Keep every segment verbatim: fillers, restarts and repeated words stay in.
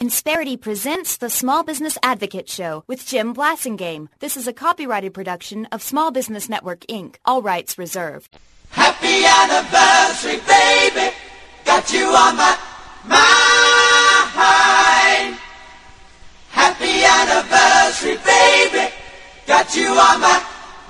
Insperity presents the Small Business Advocate Show with Jim Blasingame. This is a copyrighted production of Small Business Network, Incorporated. All rights reserved. Happy anniversary, baby. Got you on my mind. Happy anniversary, baby. Got you on my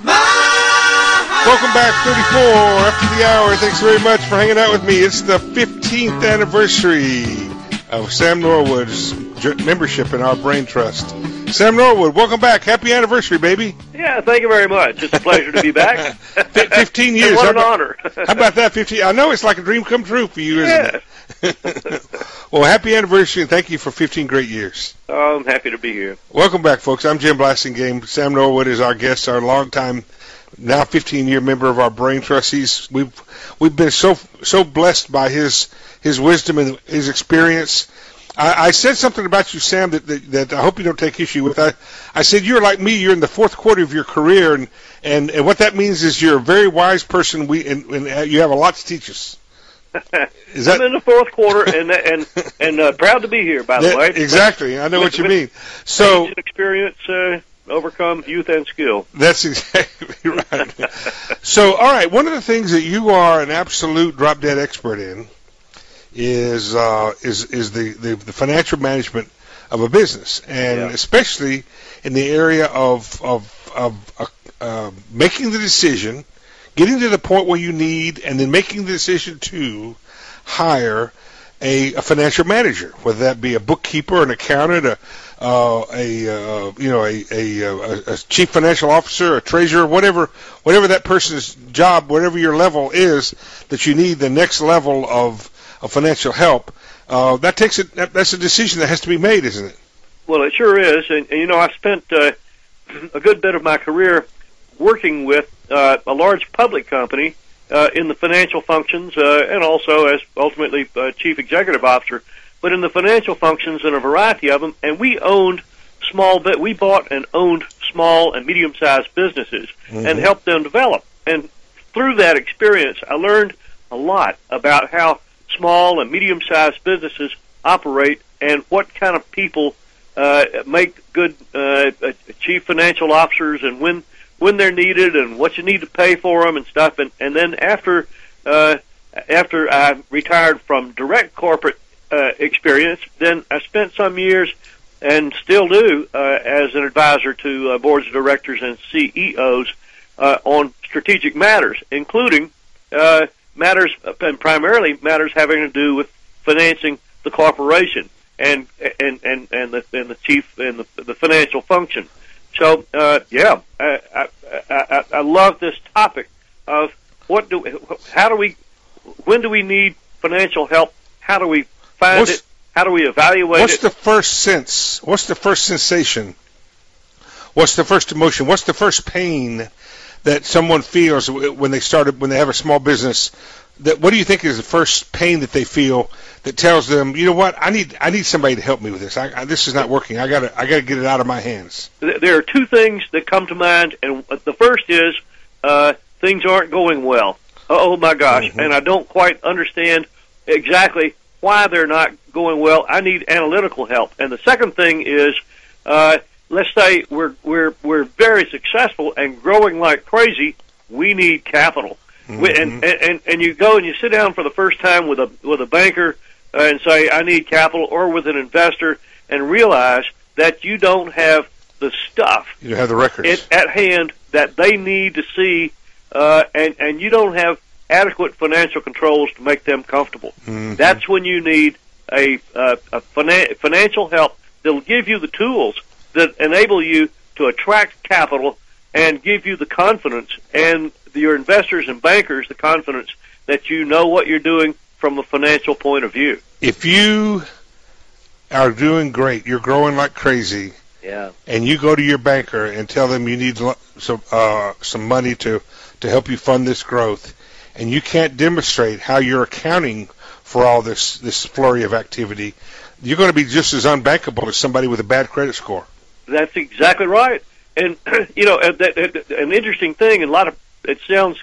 mind. Welcome back, thirty-four after the hour. Thanks very much for hanging out with me. It's the fifteenth anniversary of Sam Norwood's membership in our Brain Trust. Sam Norwood, welcome back. Happy anniversary, baby. Yeah, thank you very much. It's a pleasure to be back. fifteen years. What an how about, honor. How about that? fifteen. I know it's like a dream come true for you, yeah. isn't it? Well, happy anniversary, and thank you for fifteen great years. Oh, I'm happy to be here. Welcome back, folks. I'm Jim Blasingame. Sam Norwood is our guest, our longtime, now fifteen-year member of our Brain Trust. He's, we've we've been so so blessed by his his wisdom and his experience. I, I said something about you, Sam, that, that that I hope you don't take issue with. I I said you're like me. You're in the fourth quarter of your career, and and, and what that means is you're a very wise person. We and, and you have a lot to teach us. Is that... I'm in the fourth quarter, and and and uh, proud to be here. By the that, way, exactly. I know with, what you with mean. So experience uh, overcome youth and skill. That's exactly right. So, all right. One of the things that you are an absolute drop dead expert in is uh, is is the, the, the financial management of a business, and yeah. especially in the area of of of uh, uh, making the decision, getting to the point where you need, and then making the decision to hire a, a financial manager, whether that be a bookkeeper, an accountant, a uh, a uh, you know a, a a a chief financial officer, a treasurer, whatever whatever that person's job, whatever your level is, that you need the next level of of financial help. Uh, that takes it. That, that's a decision that has to be made, isn't it? Well, it sure is, and, and you know I spent uh, a good bit of my career working with uh, a large public company uh, in the financial functions, uh, and also as ultimately uh, chief executive officer. But in the financial functions, in a variety of them, and we owned small bit. We bought and owned small and medium-sized businesses mm-hmm. and helped them develop. And through that experience, I learned a lot about how small and medium-sized businesses operate and what kind of people uh, make good uh, chief financial officers and when when they're needed and what you need to pay for them and stuff. And, and then after uh, after I retired from direct corporate uh, experience, then I spent some years and still do uh, as an advisor to uh, boards of directors and C E Os uh, on strategic matters, including uh, matters, and primarily matters having to do with financing the corporation and and and and the and the chief and the, the financial function. So uh, yeah, I, I I I love this topic of what do how do we when do we need financial help? How do we find what's, it? How do we evaluate what's it? What's the first sense? What's the first sensation? What's the first emotion? What's the first pain that someone feels when they started, when they have a small business? That what do you think is the first pain that they feel that tells them, you know what, I need I need somebody to help me with this. I, I, this is not working. I gotta I gotta get it out of my hands. There are two things that come to mind, and the first is uh, things aren't going well. Oh my gosh, mm-hmm. and I don't quite understand exactly why they're not going well. I need analytical help. And the second thing is, uh, let's say we're we're we're very successful and growing like crazy. We need capital. Mm-hmm. We, and, and and you go and you sit down for the first time with a with a banker uh, and say, I need capital, or with an investor, and realize that you don't have the stuff you don't have the records at, at hand that they need to see, uh, and and you don't have adequate financial controls to make them comfortable. Mm-hmm. That's when you need a, uh, a finan- financial help that will give you the tools that enable you to attract capital and give you the confidence, and your investors and bankers the confidence that you know what you're doing from a financial point of view. If you are doing great, you're growing like crazy, yeah, and you go to your banker and tell them you need some uh, some money to, to help you fund this growth, and you can't demonstrate how you're accounting for all this, this flurry of activity, you're going to be just as unbankable as somebody with a bad credit score. That's exactly right. And, you know, an interesting thing, and a lot of, it sounds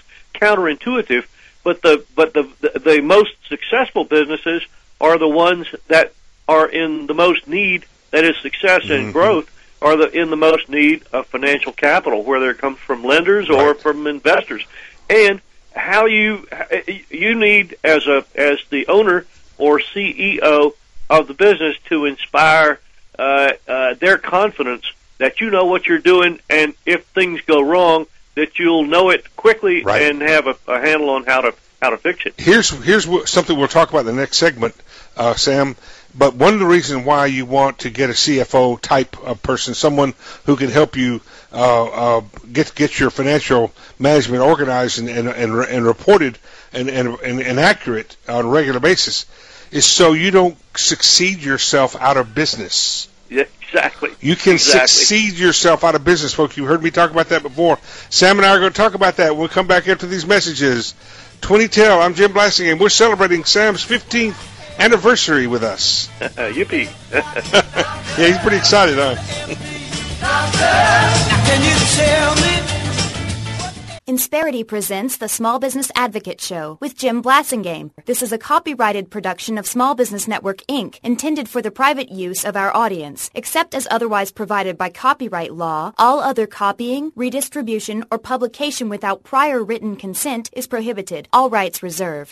counterintuitive, but the but the the, the most successful businesses are the ones that are in the most need, that is success and Mm-hmm. growth, are the, in the most need of financial capital, whether it comes from lenders or Right. from investors. And how you you need, as a as the owner or C E O of the business, to inspire uh, uh, their confidence that you know what you're doing, and if things go wrong, that you'll know it quickly Right. and have a, a handle on how to how to fix it. Here's here's what, something we'll talk about in the next segment, uh, Sam. But one of the reasons why you want to get a C F O type of person, someone who can help you uh, uh, get get your financial management organized and and, and, and reported and, and, and, and accurate on a regular basis, is so you don't succeed yourself out of business. Yeah, exactly. You can exactly. succeed yourself out of business, folks. You heard me talk about that before. Sam and I are going to talk about that when we come back after these messages. twenty Tell, I'm Jim Blasingame. We're celebrating Sam's fifteenth anniversary with us. Yippee. Yeah, he's pretty excited, huh? Can you tell me? Insperity presents the Small Business Advocate Show with Jim Blasingame. This is a copyrighted production of Small Business Network, Incorporated, intended for the private use of our audience. Except as otherwise provided by copyright law, all other copying, redistribution, or publication without prior written consent is prohibited. All rights reserved.